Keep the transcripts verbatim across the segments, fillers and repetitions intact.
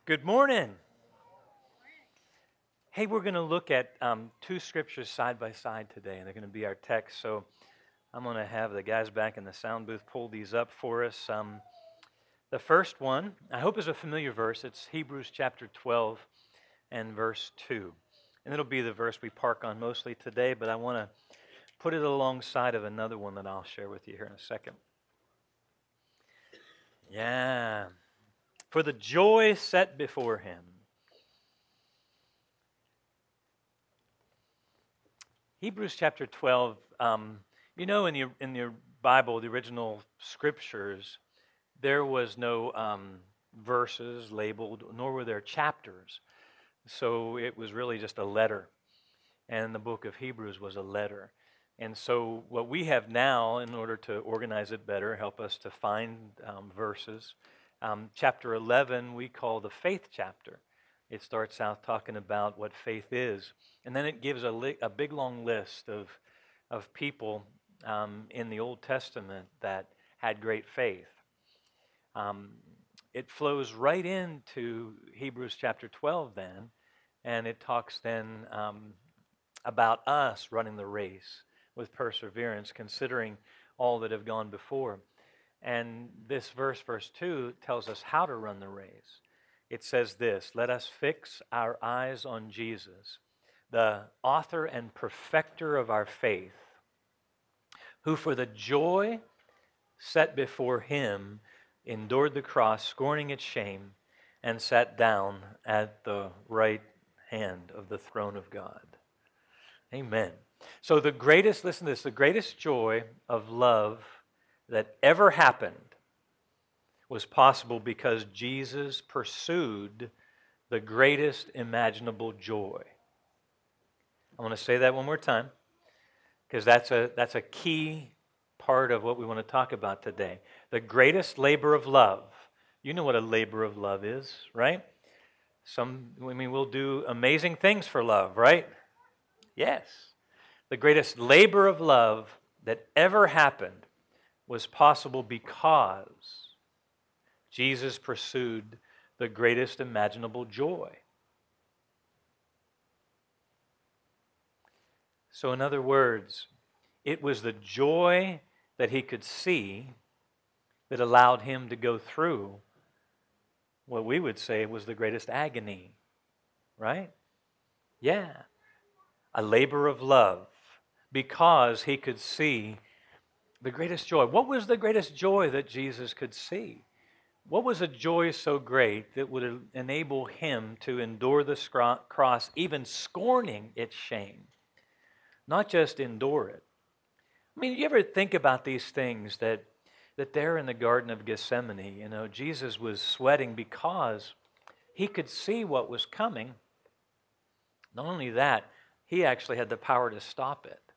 Good morning. Hey, we're going to look at um, two scriptures side by side today, and they're going to be our text. So I'm going to have the guys back in the sound booth pull these up for us. Um, the first one, I hope, is a familiar verse. It's Hebrews chapter twelve and verse two. And it'll be the verse we park on mostly today, but I want to put it alongside of another one that I'll share with you here in a second. Yeah. For the joy set before him. Hebrews chapter twelve, um, you know, in the, in the Bible, the original scriptures, there was no um, verses labeled, nor were there chapters. So it was really just a letter. And the book of Hebrews was a letter. And so what we have now, in order to organize it better, help us to find um, verses, um, chapter eleven we call the faith chapter. It starts out talking about what faith is. And then it gives a, li- a big long list of, of people um, in the Old Testament that had great faith. Um, it flows right into Hebrews chapter twelve then, and it talks then um, about us running the race with perseverance, considering all that have gone before. And this verse, verse two, tells us how to run the race. It says this, let us fix our eyes on Jesus, the author and perfecter of our faith, who for the joy set before him endured the cross, scorning its shame, and sat down at the right hand of the throne of God. Amen. So the greatest, listen to this, the greatest joy of love that ever happened was possible because Jesus pursued the greatest imaginable joy. I want to say that one more time because that's a, that's a key part of what we want to talk about today. The greatest labor of love. You know what a labor of love is, right? Some, I mean, we'll do amazing things for love, right? Yes. The greatest labor of love that ever happened was possible because Jesus pursued the greatest imaginable joy. So, in other words, it was the joy that he could see that allowed him to go through what we would say was the greatest agony, right? Yeah. A labor of love because he could see the greatest joy. What was the greatest joy that Jesus could see? What was a joy so great that would enable him to endure the cross, even scorning its shame? Not just endure it. I mean, you ever think about these things that, that there in the Garden of Gethsemane, you know, Jesus was sweating because he could see what was coming. Not only that, he actually had the power to stop it.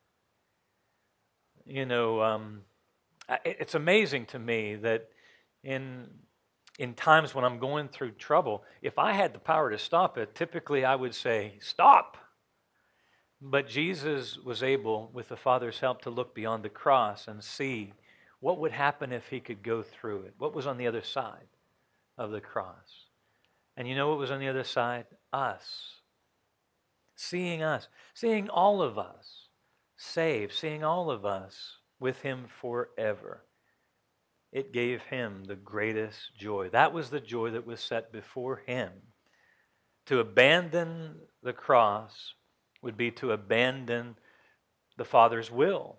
You know, um, it's amazing to me that in in times when I'm going through trouble, if I had the power to stop it, typically I would say, stop. But Jesus was able, with the Father's help, to look beyond the cross and see what would happen if he could go through it. What was on the other side of the cross? And you know what was on the other side? Us. Seeing us. Seeing all of us saved. Seeing all of us with him forever. It gave him the greatest joy. That was the joy that was set before him. To abandon the cross would be to abandon the Father's will.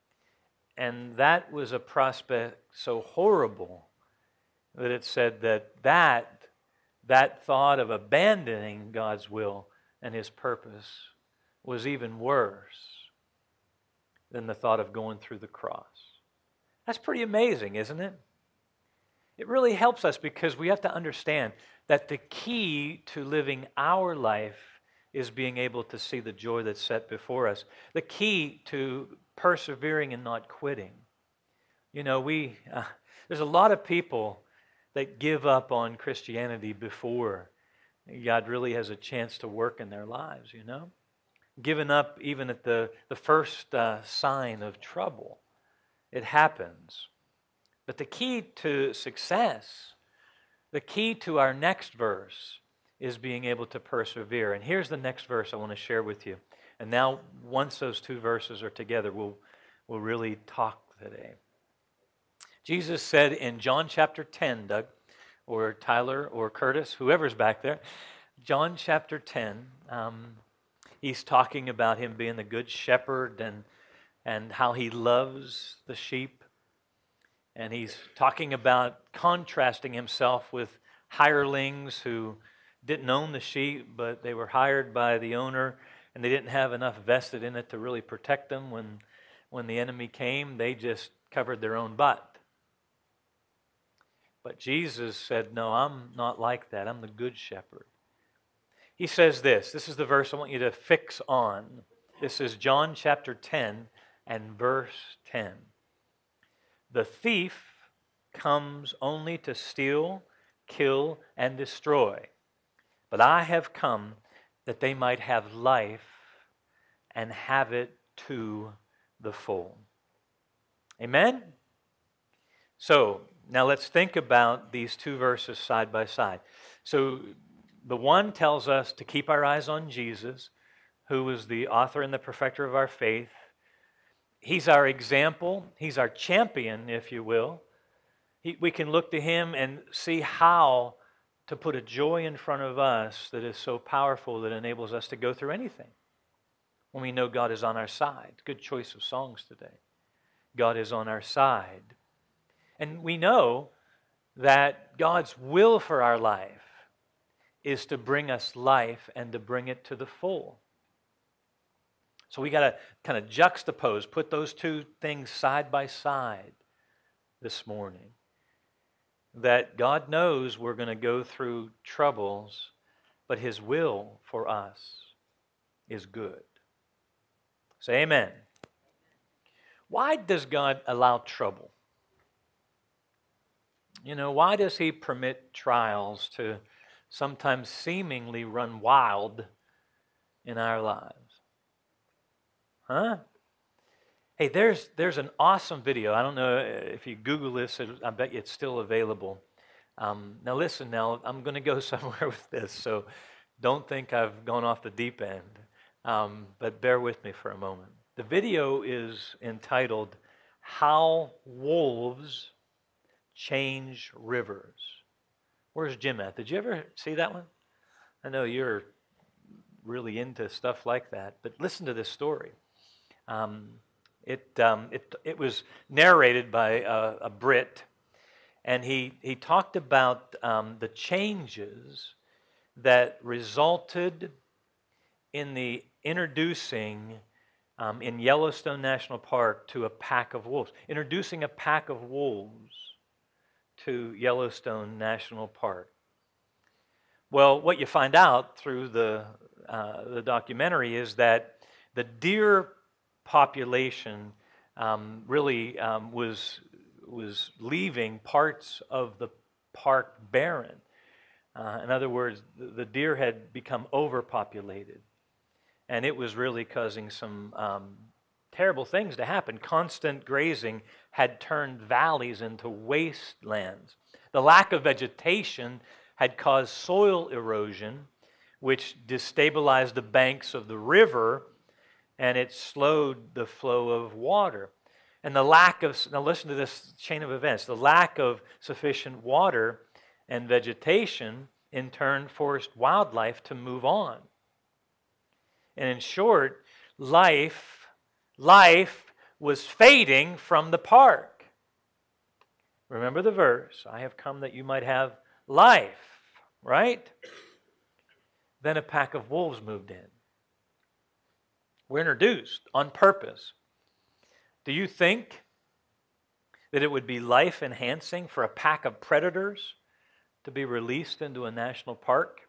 And that was a prospect so horrible that it said that that, that thought of abandoning God's will and his purpose was even worse than the thought of going through the cross. That's pretty amazing, isn't it? It really helps us because we have to understand that the key to living our life is being able to see the joy that's set before us. The key to persevering and not quitting. You know, we uh, there's a lot of people that give up on Christianity before God really has a chance to work in their lives, you know? Giving up even at the, the first uh, sign of trouble. It happens. But the key to success, the key to our next verse, is being able to persevere. And here's the next verse I want to share with you. And now, once those two verses are together, we'll, we'll really talk today. Jesus said in John chapter ten, Doug, or Tyler, or Curtis, whoever's back there, John chapter ten, um, he's talking about him being the good shepherd and, and how he loves the sheep. And he's talking about contrasting himself with hirelings who didn't own the sheep, but they were hired by the owner, and they didn't have enough vested in it to really protect them. When, when the enemy came, they just covered their own butt. But Jesus said, no, I'm not like that. I'm the good shepherd. He says this. This is the verse I want you to fix on. This is John chapter ten and verse ten. The thief comes only to steal, kill, and destroy. But I have come that they might have life and have it to the full. Amen? So, now let's think about these two verses side by side. So, the one tells us to keep our eyes on Jesus, who is the author and the perfecter of our faith. He's our example. He's our champion, if you will. He, we can look to him and see how to put a joy in front of us that is so powerful that enables us to go through anything when we know God is on our side. Good choice of songs today. God is on our side. And we know that God's will for our life is to bring us life and to bring it to the full. So we got to kind of juxtapose, put those two things side by side this morning. That God knows we're going to go through troubles, but His will for us is good. Say amen. Why does God allow trouble? You know, why does He permit trials to sometimes seemingly run wild in our lives? Huh? Hey, there's there's an awesome video. I don't know if you Google this, I bet you it's still available. Um, now listen, now I'm going to go somewhere with this, so don't think I've gone off the deep end. Um, but bear with me for a moment. The video is entitled, How Wolves Change Rivers. Where's Jim at? Did you ever see that one? I know you're really into stuff like that, but listen to this story. Um, it, um, it it was narrated by a, a Brit, and he, he talked about um, the changes that resulted in the introducing um, in Yellowstone National Park to a pack of wolves. Introducing a pack of wolves to Yellowstone National Park. Well, what you find out through the uh, the documentary is that the deer population um, really um, was was leaving parts of the park barren. Uh, in other words, the, the deer had become overpopulated, and it was really causing some um, terrible things to happen. Constant grazing had turned valleys into wastelands. The lack of vegetation had caused soil erosion, which destabilized the banks of the river, and it slowed the flow of water. And the lack of, now listen to this chain of events, the lack of sufficient water and vegetation in turn forced wildlife to move on. And in short, life, life was fading from the park. Remember the verse, I have come that you might have life, right? Then a pack of wolves moved in. We're introduced on purpose. Do you think that it would be life-enhancing for a pack of predators to be released into a national park?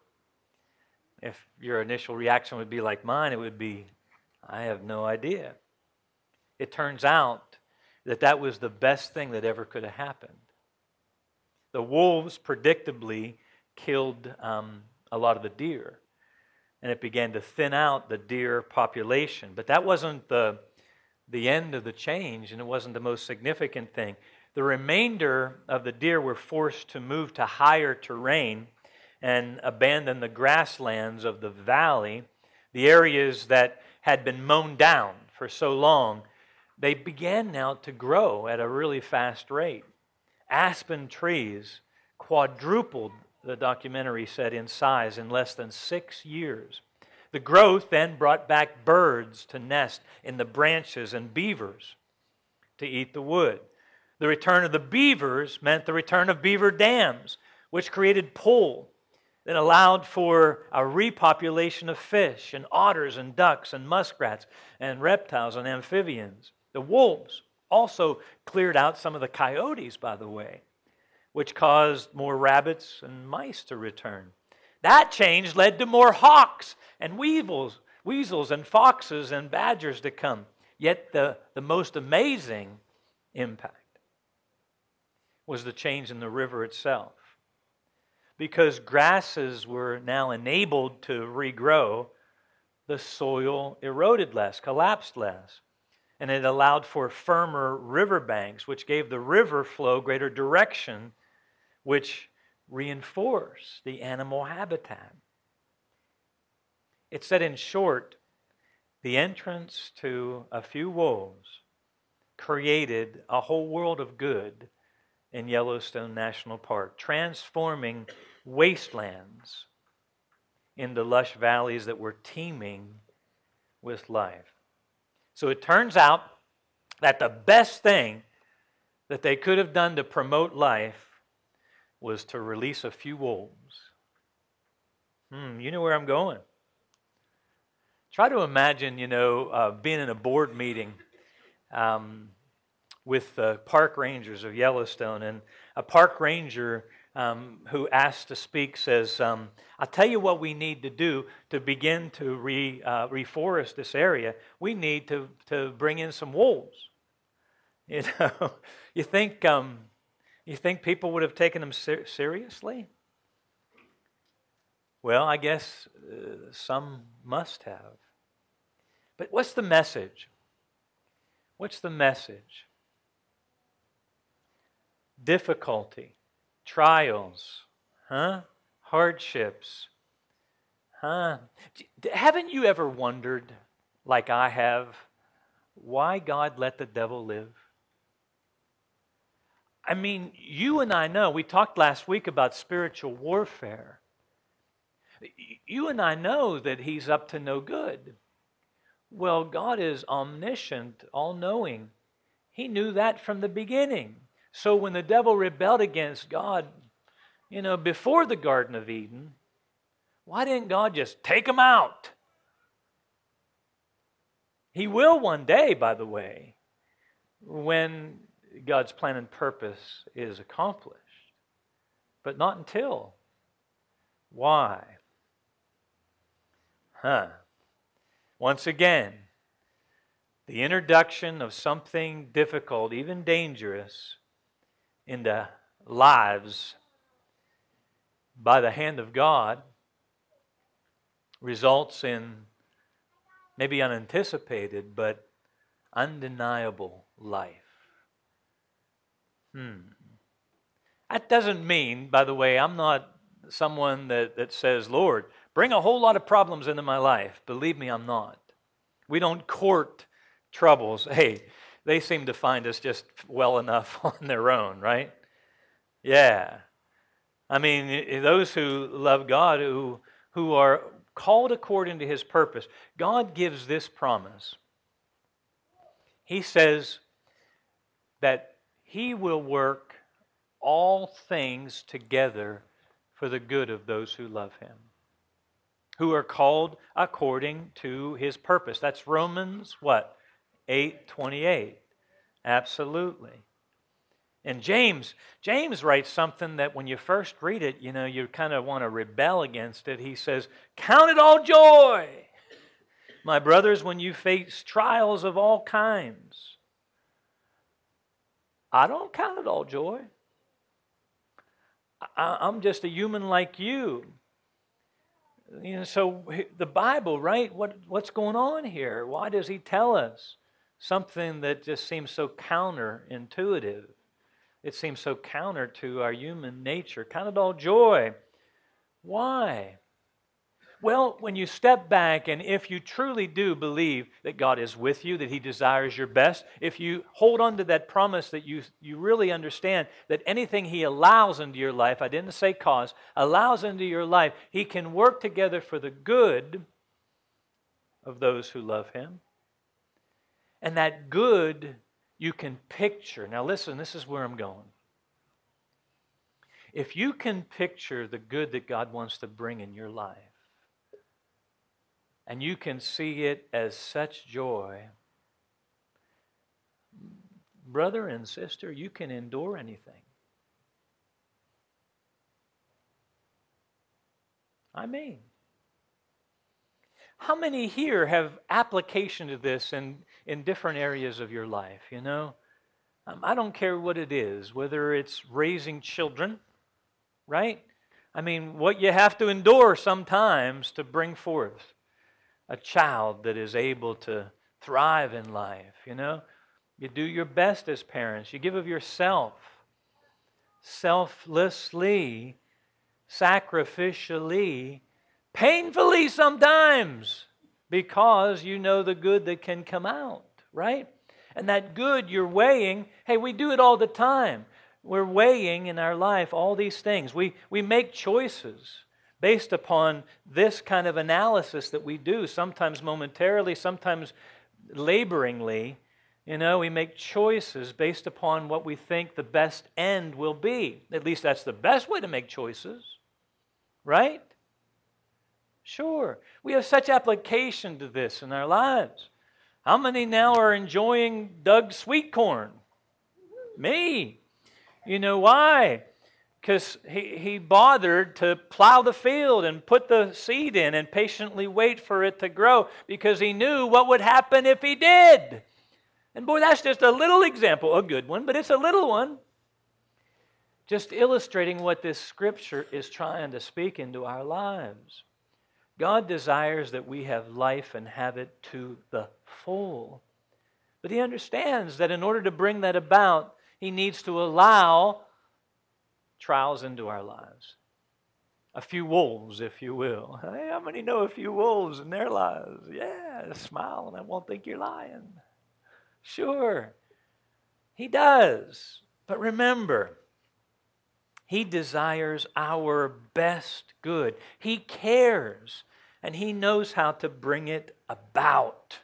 If your initial reaction would be like mine, it would be, I have no idea. It turns out that that was the best thing that ever could have happened. The wolves predictably killed um, a lot of the deer, and it began to thin out the deer population. But that wasn't the, the end of the change, and it wasn't the most significant thing. The remainder of the deer were forced to move to higher terrain, and abandon the grasslands of the valley, the areas that had been mown down for so long. They began now to grow at a really fast rate. Aspen trees quadrupled, the documentary said, in size in less than six years. The growth then brought back birds to nest in the branches and beavers to eat the wood. The return of the beavers meant the return of beaver dams, which created pull that allowed for a repopulation of fish and otters and ducks and muskrats and reptiles and amphibians. The wolves also cleared out some of the coyotes, by the way, which caused more rabbits and mice to return. That change led to more hawks and weevils, weasels and foxes and badgers to come. Yet the, the most amazing impact was the change in the river itself. Because grasses were now enabled to regrow, the soil eroded less, collapsed less. And it allowed for firmer riverbanks, which gave the river flow greater direction, which reinforced the animal habitat. It said, in short, the entrance to a few wolves created a whole world of good in Yellowstone National Park, transforming wastelands into lush valleys that were teeming with life. So it turns out that the best thing that they could have done to promote life was to release a few wolves. Hmm, you know where I'm going. Try to imagine, you know, uh, being in a board meeting um, with the park rangers of Yellowstone, and a park ranger um, who asked to speak says, um, I'll tell you what we need to do to begin to re, uh, reforest this area. We need to, to bring in some wolves. You know, you think um, you think people would have taken him ser- seriously? Well, I guess uh, some must have. But what's the message? What's the message? Difficulty, trials, huh? Hardships, huh? Haven't you ever wondered, like I have, why God let the devil live? I mean, you and I know, we talked last week about spiritual warfare. You and I know that he's up to no good. Well, God is omniscient, all-knowing. He knew that from the beginning. So when the devil rebelled against God, you know, before the Garden of Eden, why didn't God just take him out? He will one day, by the way, when God's plan and purpose is accomplished. But not until. Why? Huh. Once again, the introduction of something difficult, even dangerous, into lives by the hand of God results in maybe unanticipated but undeniable life. Hmm. That doesn't mean, by the way, I'm not someone that, that says, Lord, bring a whole lot of problems into my life. Believe me, I'm not. We don't court troubles. Hey, they seem to find us just well enough on their own, right? Yeah. I mean, those who love God, who, who are called according to His purpose, God gives this promise. He says that He will work all things together for the good of those who love Him, who are called according to His purpose. That's Romans, what? eight twenty-eight. Absolutely. And James, James writes something that when you first read it, you know, you kind of want to rebel against it. He says, count it all joy, my brothers, when you face trials of all kinds. I don't count it all joy. I, I'm just a human like you. You know, so the Bible, right? What, what's going on here? Why does He tell us something that just seems so counterintuitive? It seems so counter to our human nature. Count it all joy Why? Well, when you step back and if you truly do believe that God is with you, that He desires your best, if you hold on to that promise that you, you really understand that anything He allows into your life, I didn't say cause, allows into your life, He can work together for the good of those who love Him. And that good you can picture. Now listen, this is where I'm going. If you can picture the good that God wants to bring in your life, and you can see it as such joy, brother and sister, you can endure anything. I mean, how many here have application to this in, in different areas of your life, you know? Um, I don't care what it is, whether it's raising children, right? I mean, what you have to endure sometimes to bring forth a child that is able to thrive in life, you know? You do your best as parents. You give of yourself, selflessly, sacrificially, painfully sometimes, because you know the good that can come out, right? And that good you're weighing, hey, we do it all the time. We're weighing in our life all these things. We, we make choices based upon this kind of analysis that we do, sometimes momentarily, sometimes laboringly. You know, we make choices based upon what we think the best end will be. At least that's the best way to make choices, right? Sure. We have such application to this in our lives. How many now are enjoying Doug's sweet corn? Me. You know why? Because he, he bothered to plow the field and put the seed in and patiently wait for it to grow because he knew what would happen if he did. And boy, that's just a little example, a good one, but it's a little one. Just illustrating what this scripture is trying to speak into our lives. God desires that we have life and have it to the full. But He understands that in order to bring that about, He needs to allow trials into our lives. A few wolves, if you will. Hey, how many know a few wolves in their lives? Yeah, smile and I won't think you're lying. Sure, He does. But remember, He desires our best good. He cares, and He knows how to bring it about.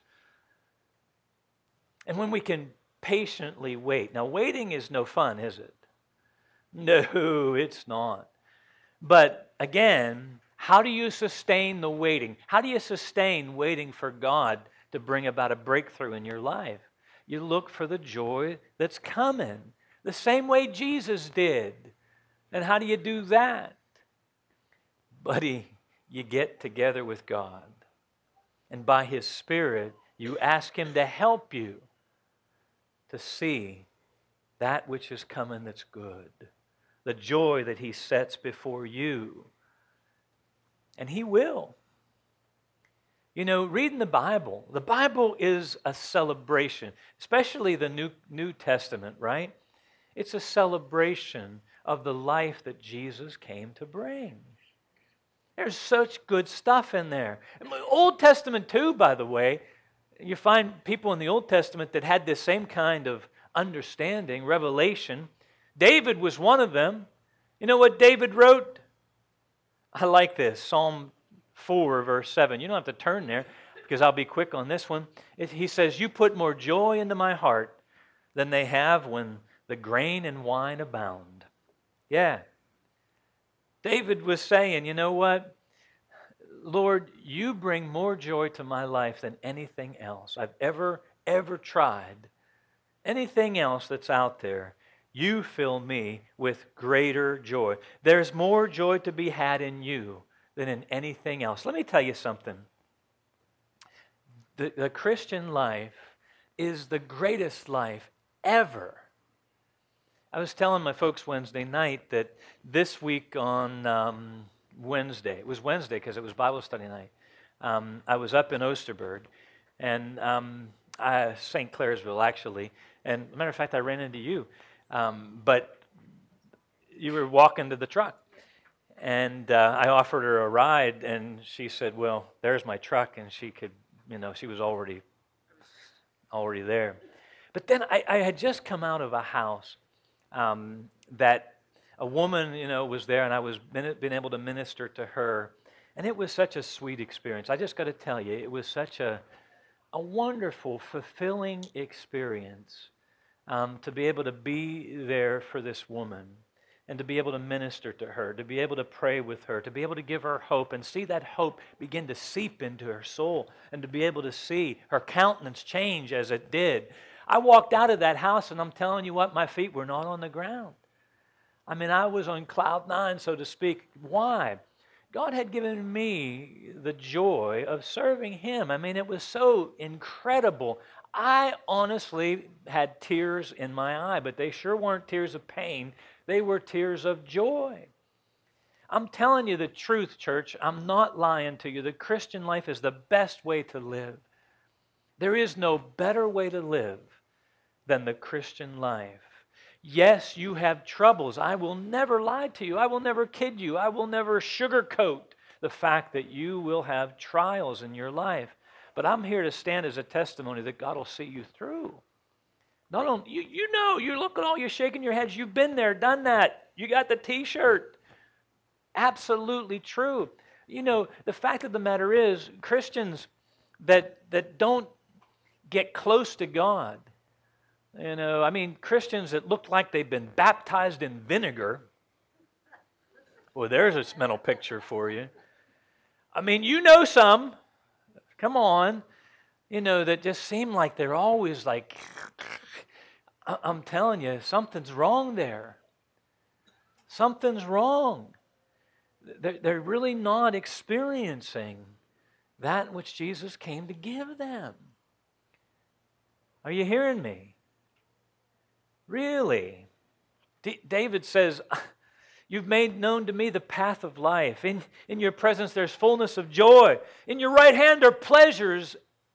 And when we can patiently wait. Now, waiting is no fun, is it? No, it's not. But again, how do you sustain the waiting? How do you sustain waiting for God to bring about a breakthrough in your life? You look for the joy that's coming, the same way Jesus did. And how do you do that? Buddy, you get together with God. And by His Spirit, you ask Him to help you to see that which is coming that's good. The joy that He sets before you. And He will. You know, reading the Bible, the Bible is a celebration, especially the New, New Testament, right? It's a celebration of the life that Jesus came to bring. There's such good stuff in there. Old Testament too, by the way. You find people in the Old Testament that had this same kind of understanding, revelation. David was one of them. You know what David wrote? I like this, Psalm four, verse seven. You don't have to turn there because I'll be quick on this one. It, he says, "You put more joy into my heart than they have when the grain and wine abound." Yeah. David was saying, you know what? Lord, you bring more joy to my life than anything else I've ever, ever tried. Anything else that's out there, you fill me with greater joy. There's more joy to be had in you than in anything else. Let me tell you something. The, the Christian life is the greatest life ever. I was telling my folks Wednesday night that this week on um, Wednesday, it was Wednesday because it was Bible study night, um, I was up in Osterberg, and um, I, Saint Clairsville actually, and as a matter of fact, I ran into you, um, but you were walking to the truck, And uh, I offered her a ride, and she said, "Well, there's my truck," and she could, you know, she was already already there. But then I, I had just come out of a house um, that a woman, you know, was there, and I was been, been able to minister to her, and it was such a sweet experience. I just got to tell you, it was such a a wonderful, fulfilling experience um, to be able to be there for this woman and to be able to minister to her, to be able to pray with her, to be able to give her hope and see that hope begin to seep into her soul and to be able to see her countenance change as it did. I walked out of that house and I'm telling you what, my feet were not on the ground. I mean, I was on cloud nine, so to speak. Why? God had given me the joy of serving Him. I mean, it was so incredible. I honestly had tears in my eye, but they sure weren't tears of pain. They were tears of joy. I'm telling you the truth, church. I'm not lying to you. The Christian life is the best way to live. There is no better way to live than the Christian life. Yes, you have troubles. I will never lie to you. I will never kid you. I will never sugarcoat the fact that you will have trials in your life. But I'm here to stand as a testimony that God will see you through. Not only, you, you know, you look at all, you're shaking your heads. You've been there, done that. You got the t-shirt. Absolutely true. You know, the fact of the matter is, Christians that that don't get close to God, you know, I mean, Christians that look like they've been baptized in vinegar. Well, there's a mental picture for you. I mean, you know some. Come on. You know, that just seem like they're always like, I'm telling you, something's wrong there. Something's wrong. They're, they're really not experiencing that which Jesus came to give them. Are you hearing me? Really? D- David says, you've made known to me the path of life. In, in your presence there's fullness of joy. In your right hand are pleasures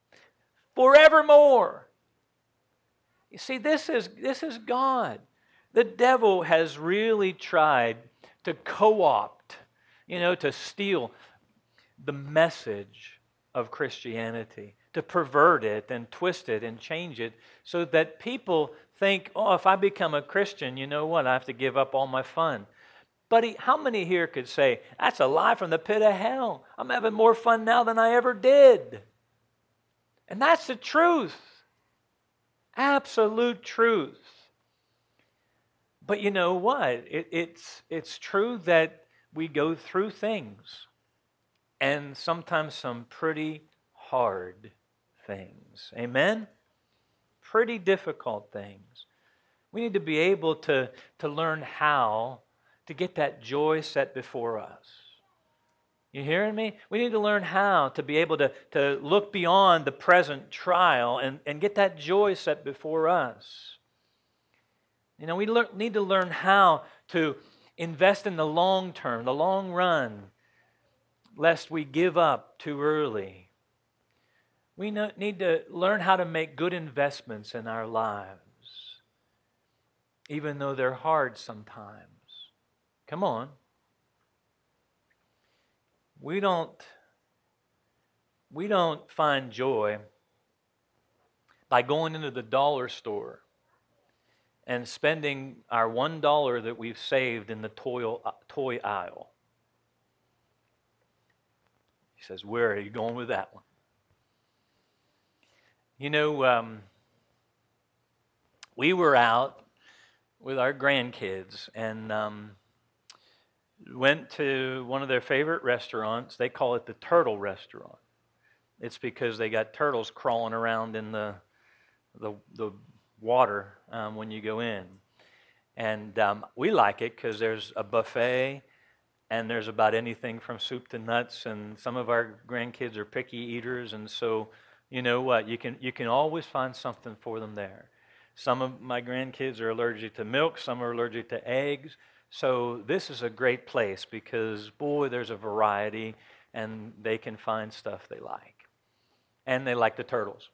forevermore. You see, this is, this is God. The devil has really tried to co-opt, you know, to steal the message of Christianity, to pervert it and twist it and change it so that people think, oh, if I become a Christian, you know what, I have to give up all my fun. Buddy, how many here could say, that's a lie from the pit of hell. I'm having more fun now than I ever did. And that's the truth. Absolute truth. But you know what? It, it's, it's true that we go through things, and sometimes some pretty hard things. Amen? Pretty difficult things. We need to be able to, to learn how to get that joy set before us. You hearing me? We need to learn how to be able to, to look beyond the present trial and, and get that joy set before us. You know, we lear- need to learn how to invest in the long term, the long run, lest we give up too early. We no- need to learn how to make good investments in our lives, even though they're hard sometimes. Come on. We don't, we don't find joy by going into the dollar store and spending our one dollar that we've saved in the toy, toy aisle. He says, where are you going with that one? You know, um, we were out with our grandkids and um, went to one of their favorite restaurants. They call it the Turtle Restaurant. It's because they got turtles crawling around in the the, the water um, when you go in. And um, we like it because there's a buffet and there's about anything from soup to nuts, and some of our grandkids are picky eaters, and so you know what, you can you can always find something for them there. Some of my grandkids are allergic to milk, some are allergic to eggs, so this is a great place because, boy, there's a variety, and they can find stuff they like. And they like the turtles.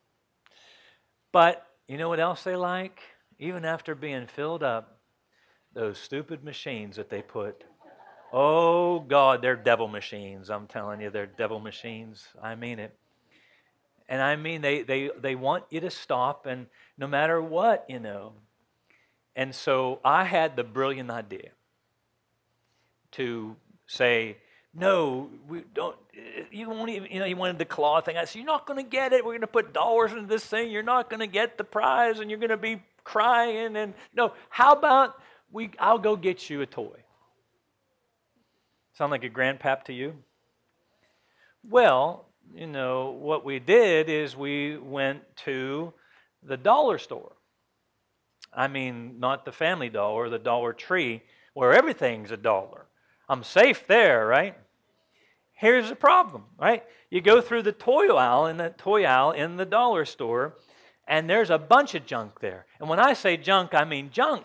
But you know what else they like? Even after being filled up, those stupid machines that they put. Oh, God, they're devil machines. I'm telling you, they're devil machines. I mean it. And I mean, they, they, they want you to stop, and no matter what, you know. And so I had the brilliant idea to say, no, we don't, you won't even, you know, he wanted the claw thing. I said, you're not going to get it. We're going to put dollars into this thing. You're not going to get the prize, and you're going to be crying. And no, how about we, I'll go get you a toy. Sound like a grandpap to you? Well, you know, what we did is we went to the dollar store. I mean, not the Family Dollar, the Dollar Tree, where everything's a dollar. I'm safe there, right? Here's the problem, right? You go through the toy aisle in the toy aisle in the dollar store, and there's a bunch of junk there. And when I say junk, I mean junk.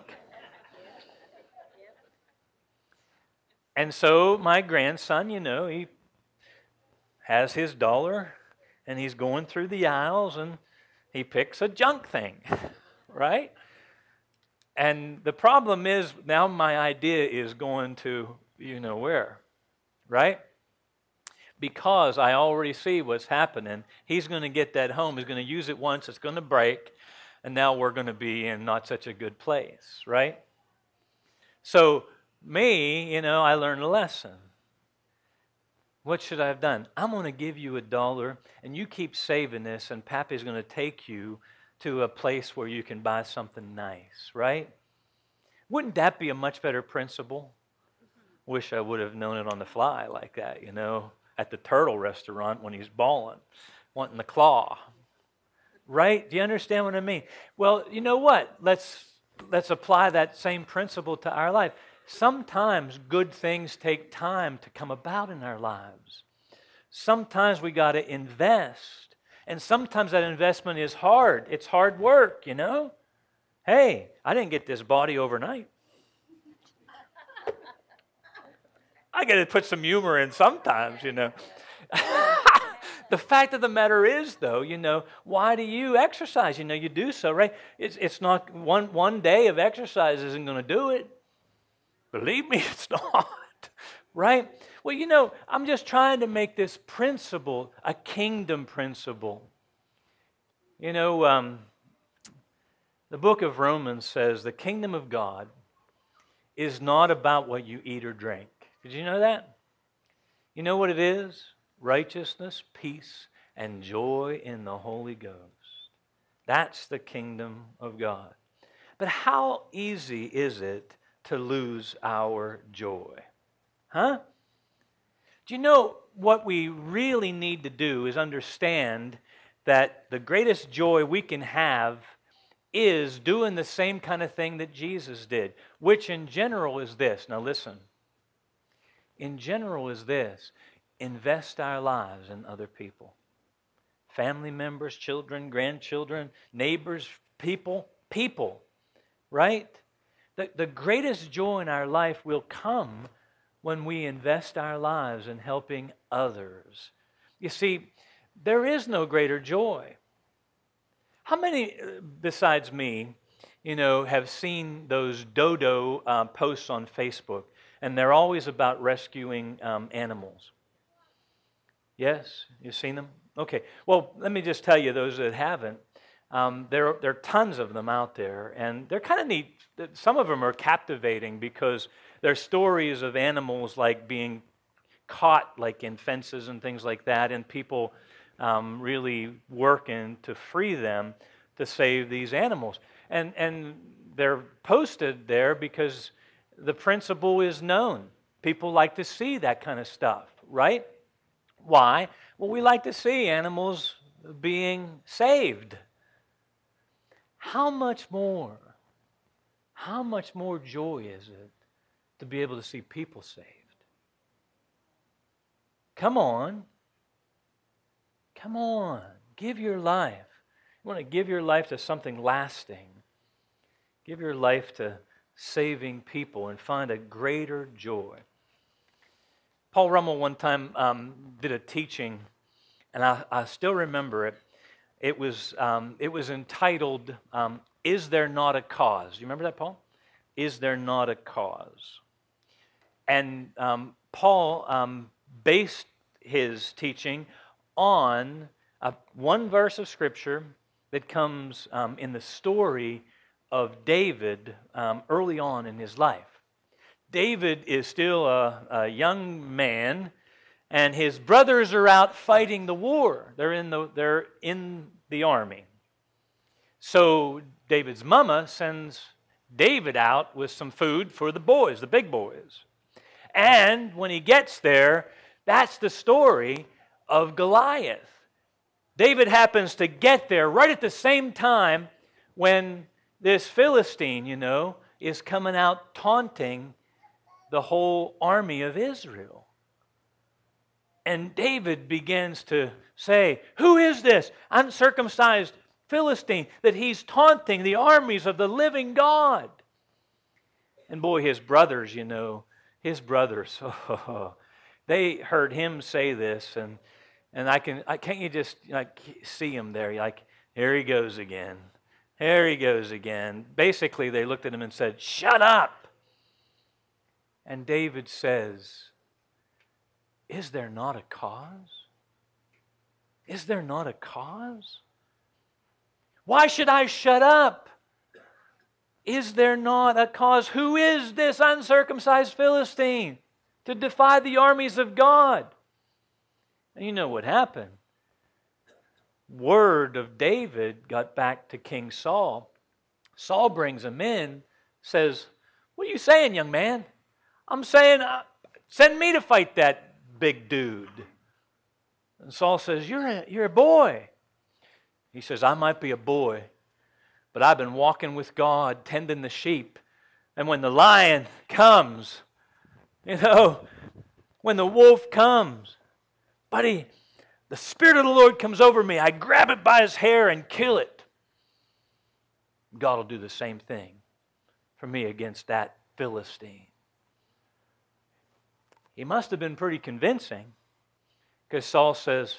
And so my grandson, you know, he has his dollar, and he's going through the aisles, and he picks a junk thing, right? And the problem is now my idea is going to, you know where, right? Because I already see what's happening. He's going to get that home. He's going to use it once. It's going to break. And now we're going to be in not such a good place, right? So me, you know, I learned a lesson. What should I have done? I'm going to give you a dollar, and you keep saving this, and Pappy's going to take you to a place where you can buy something nice, right? Wouldn't that be a much better principle? Wish I would have known it on the fly like that, you know, at the turtle restaurant when he's bawling, wanting the claw. Right? Do you understand what I mean? Well, you know what? Let's let's apply that same principle to our life. Sometimes good things take time to come about in our lives. Sometimes we got to invest. And sometimes that investment is hard. It's hard work, you know? Hey, I didn't get this body overnight. I got to put some humor in sometimes, you know. The fact of the matter is, though, you know, why do you exercise? You know, you do so, right? It's it's not one one day of exercise isn't going to do it. Believe me, it's not, right? Well, you know, I'm just trying to make this principle a kingdom principle. You know, um, the book of Romans says the kingdom of God is not about what you eat or drink. Did you know that? You know what it is? Righteousness, peace, and joy in the Holy Ghost. That's the kingdom of God. But how easy is it to lose our joy? Huh? Do you know what we really need to do is understand that the greatest joy we can have is doing the same kind of thing that Jesus did, which in general is this. Now listen. In general is this. Invest our lives in other people. Family members, children, grandchildren, neighbors, people, people, right? The, the greatest joy in our life will come when we invest our lives in helping others. You see, there is no greater joy. How many, besides me, you know, have seen those dodo uh, posts on Facebook? And they're always about rescuing um, animals. Yes? You've seen them? Okay. Well, let me just tell you, those that haven't, um, there, there are tons of them out there. And they're kind of neat. Some of them are captivating because they're stories of animals like being caught like in fences and things like that, and people um, really working to free them to save these animals. And, and they're posted there because the principle is known. People like to see that kind of stuff, right? Why? Well, we like to see animals being saved. How much more, how much more joy is it to be able to see people saved? Come on. Come on. Give your life. You want to give your life to something lasting. Give your life to saving people and find a greater joy. Paul Rummel one time um, did a teaching, and I, I still remember it. It was um, it was entitled, um, "Is There Not a Cause?" You remember that, Paul? Is there not a cause? And um, Paul um, based his teaching on uh, one verse of Scripture that comes um, in the story of David um, early on in his life. David is still a, a young man, and his brothers are out fighting the war. They're in the, they're in the army. So David's mama sends David out with some food for the boys, the big boys. And when he gets there, that's the story of Goliath. David happens to get there right at the same time when this Philistine, you know, is coming out taunting the whole army of Israel. And David begins to say, who is this uncircumcised Philistine that he's taunting the armies of the living God? And boy, his brothers, you know, his brothers, oh, they heard him say this, and and I can, I can't you just like see him there, like, here he goes again, here he goes again. Basically, they looked at him and said, shut up. And David says, is there not a cause? Is there not a cause? Why should I shut up? Is there not a cause? Who is this uncircumcised Philistine to defy the armies of God? And you know what happened. Word of David got back to King Saul. Saul brings him in, says, what are you saying, young man? I'm saying, uh, send me to fight that big dude. And Saul says, you're a, you're a boy. He says, I might be a boy, but I've been walking with God, tending the sheep. And when the lion comes, you know, when the wolf comes, buddy, the Spirit of the Lord comes over me. I grab it by his hair and kill it. God will do the same thing for me against that Philistine. He must have been pretty convincing, because Saul says,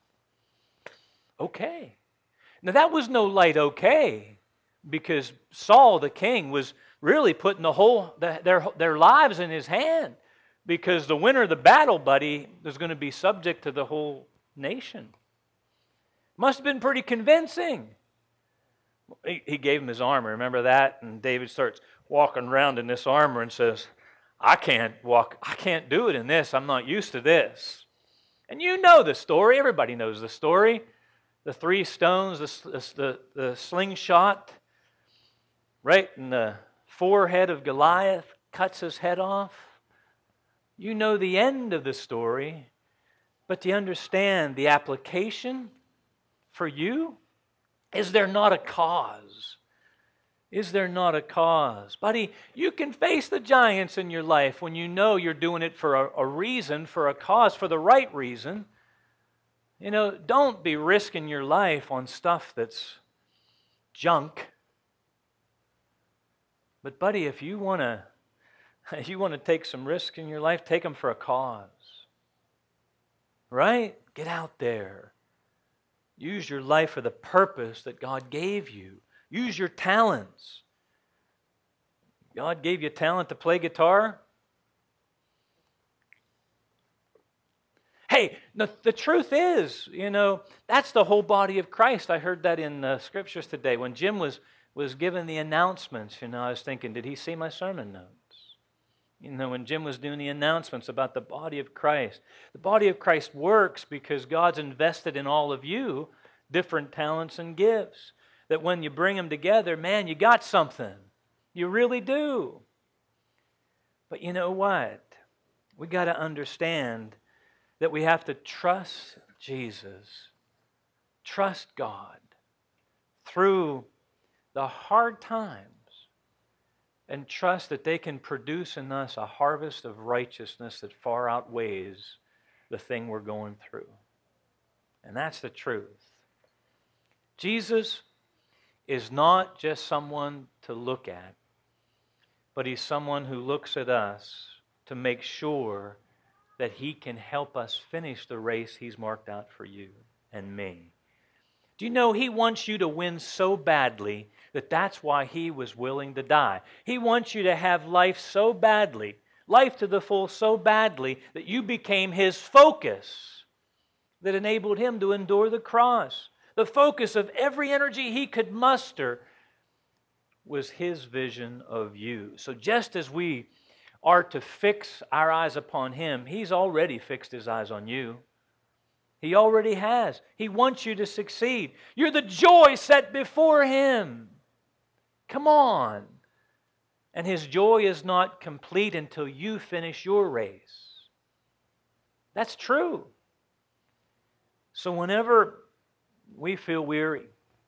okay. Now that was no light okay, because Saul the king was really putting the whole the, their, their lives in his hand, because the winner of the battle, buddy, was going to be subject to the whole nation. Must have been pretty convincing. He, he gave him his armor, remember that? And David starts walking around in this armor and says, I can't walk, I can't do it in this. I'm not used to this. And you know the story. Everybody knows the story. The three stones, the, the, the slingshot, right in the forehead of Goliath, cuts his head off. You know the end of the story. But do you understand the application for you? Is there not a cause? Is there not a cause? Buddy, you can face the giants in your life when you know you're doing it for a, a reason, for a cause, for the right reason. You know, don't be risking your life on stuff that's junk. But buddy, if you want to if you want to take some risks in your life, take them for a cause. Right? Get out there. Use your life for the purpose that God gave you. Use your talents. God gave you talent to play guitar. Hey, the, the truth is, you know, that's the whole body of Christ. I heard that in the scriptures today. When Jim was, was giving the announcements, you know, I was thinking, did he see my sermon notes? You know, when Jim was doing the announcements about the body of Christ. The body of Christ works because God's invested in all of you different talents and gifts. That when you bring them together, man, you got something. You really do. But you know what? We got to understand that we have to trust Jesus, trust God through the hard times, and trust that they can produce in us a harvest of righteousness that far outweighs the thing we're going through. And that's the truth. Jesus is not just someone to look at, but He's someone who looks at us to make sure that He can help us finish the race He's marked out for you and me. Do you know He wants you to win so badly that that's why He was willing to die? He wants you to have life so badly, life to the full so badly that you became His focus that enabled Him to endure the cross. The focus of every energy He could muster was His vision of you. So just as we are to fix our eyes upon Him, He's already fixed His eyes on you. He already has. He wants you to succeed. You're the joy set before Him. Come on. And His joy is not complete until you finish your race. That's true. So whenever we feel weary,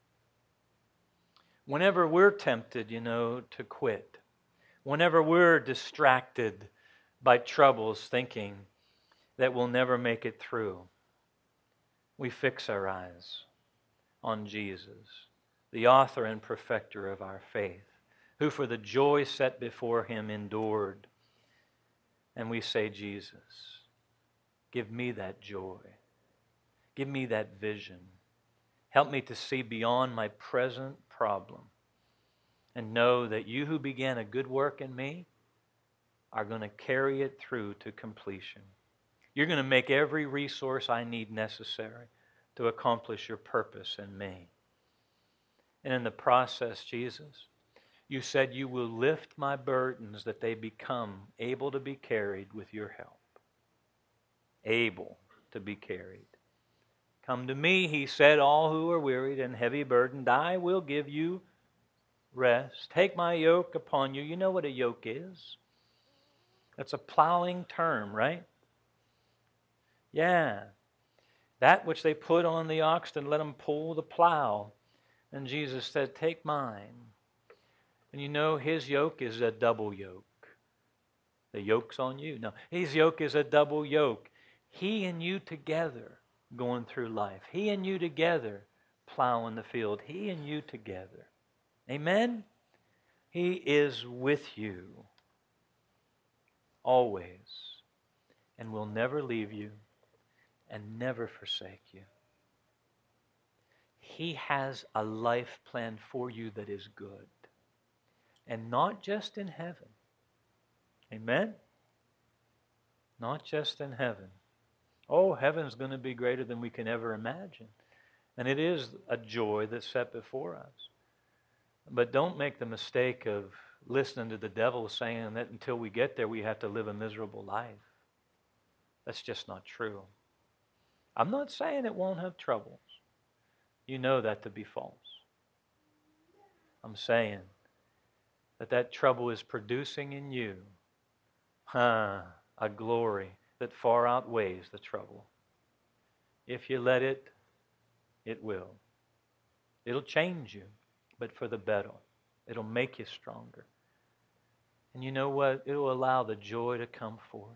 whenever we're tempted, you know, to quit, whenever we're distracted by troubles thinking that we'll never make it through, we fix our eyes on Jesus, the author and perfecter of our faith, who for the joy set before Him endured. And we say, Jesus, give me that joy. Give me that vision. Help me to see beyond my present problem and know that You who began a good work in me are going to carry it through to completion. You're going to make every resource I need necessary to accomplish Your purpose in me. And in the process, Jesus, You said You will lift my burdens that they become able to be carried with Your help. Able to be carried. Come to me, He said, all who are wearied and heavy burdened, I will give you rest. Take my yoke upon you. You know what a yoke is? That's a plowing term, right? Yeah. That which they put on the ox and let them pull the plow. And Jesus said, take mine. And you know His yoke is a double yoke. The yoke's on you. No, His yoke is a double yoke. He and you together going through life. He and you together plowing the field. He and you together. Amen? He is with you always and will never leave you and never forsake you. He has a life plan for you that is good. And not just in heaven. Amen? Not just in heaven. Oh, heaven's going to be greater than we can ever imagine. And it is a joy that's set before us. But don't make the mistake of listening to the devil saying that until we get there we have to live a miserable life. That's just not true. I'm not saying it won't have troubles. You know that to be false. I'm saying that that trouble is producing in you huh, a glory that far outweighs the trouble. If you let it, it will. It'll change you, but for the better. It'll make you stronger. And you know what? It'll allow the joy to come forth.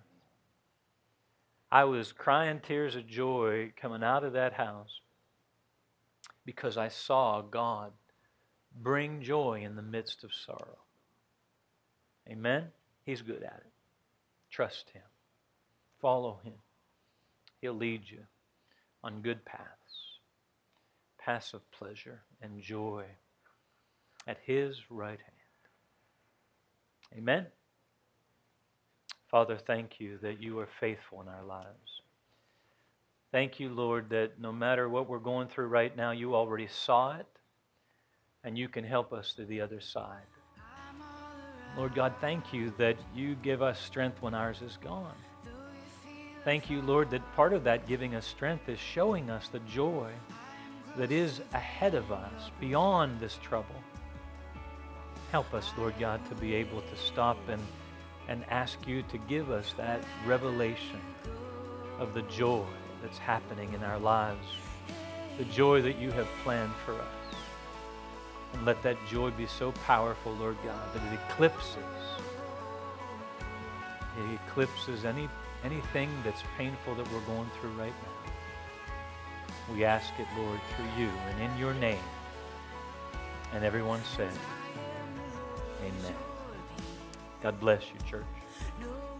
I was crying tears of joy coming out of that house because I saw God bring joy in the midst of sorrow. Amen? He's good at it. Trust Him. Follow Him. He'll lead you on good paths, paths of pleasure and joy at His right hand. Amen? Father, thank You that You are faithful in our lives. Thank You, Lord, that no matter what we're going through right now, You already saw it, and You can help us to the other side. Lord God, thank You that You give us strength when ours is gone. Thank You, Lord, that part of that giving us strength is showing us the joy that is ahead of us, beyond this trouble. Help us, Lord God, to be able to stop and, and ask You to give us that revelation of the joy that's happening in our lives, the joy that You have planned for us. And let that joy be so powerful, Lord God, that it eclipses, it eclipses any anything that's painful that we're going through right now. We ask it, Lord, through You and in Your name. And everyone said, amen. God bless you, church.